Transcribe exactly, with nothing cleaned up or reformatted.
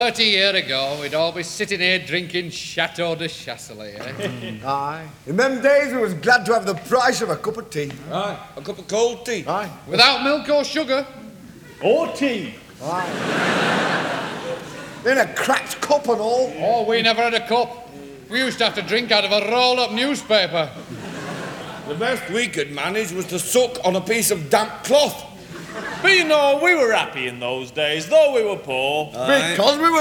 Thirty years ago, we'd all be sitting here drinking Chateau de Chasselet, eh? Aye. In them days, we was glad to have the price of a cup of tea. Aye, a cup of cold tea. Aye. Without milk or sugar. Or tea. In a cracked cup and all. Oh, we never had a cup. We used to have to drink out of a roll-up newspaper. The best we could manage was to suck on a piece of damp cloth. But you know, we were happy in those days, though we were poor. Aye. Because we were